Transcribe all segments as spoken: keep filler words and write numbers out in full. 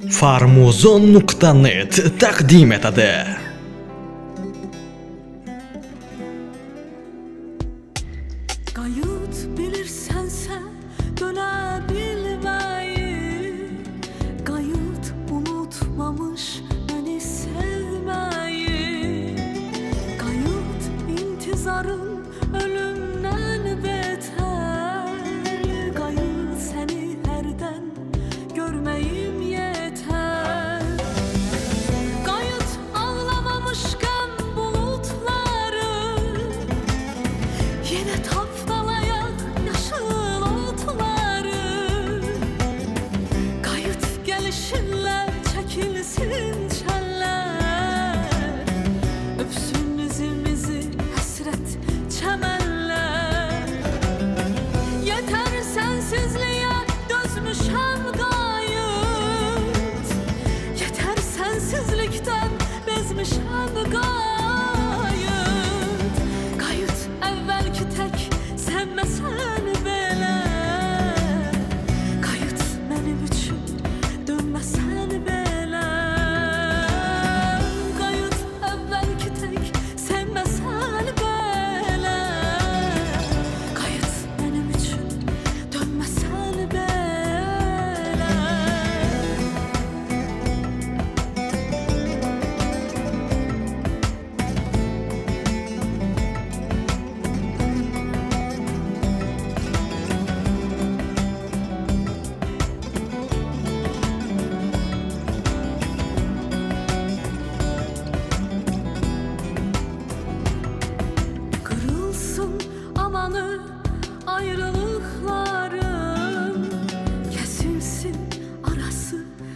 Farmuzon nuqta net taqdim etadi. Qayıt bilirsense dönebilmeyi, qayıt unutmamış beni sevmeyi, qayıt intizarın ölümden beter, qayıt seni herden görmeyim yeter. Qayıt ağlamamışken bulutları, yine tapdalayak yaşıl otları. Qayıt gelişinle çekilsin çeller, öpsün izimizi hasret çemenler. Yeter sensizliğe dözmüşem gayet, yeter sensizlikten bezmişem gayet. Qayıt evvelki tek sevmesen bile, qayıt benim üçün dönmesen bile. Qayıt evvelki tek sevmesen bile, qayıt benim üçün dönmesen bile. Kırılsın amanı ayrılıkların, kesilsin arası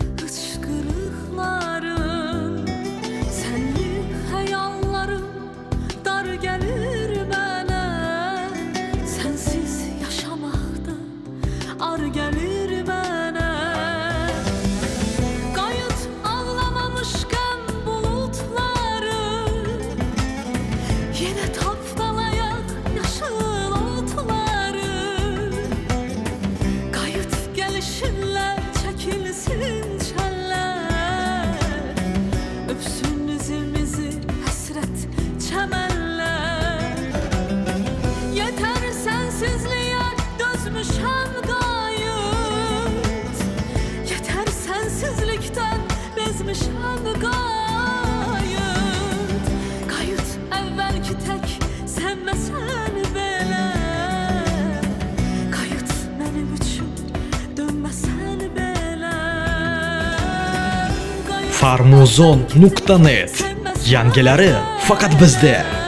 hıçkırıkların. Senli hayallarım dar gelir bana, sensiz yaşamakta ar gelir bana. Qayıt ağlamamışken bulutları, yine tapdalayak yaşıl otları. Qayıt gelişinle çekilsin çeller, öpsün izimizi hasret çemenler. Yeter sensizliğe dözmüşem gayet, yeter sensizlikten bezmişem gayet. Qayıt evvelki tek sevmesen bile, qayıt benim üçün dönmesen bile. Farmuzon nuqta net yangilari faqat bizda.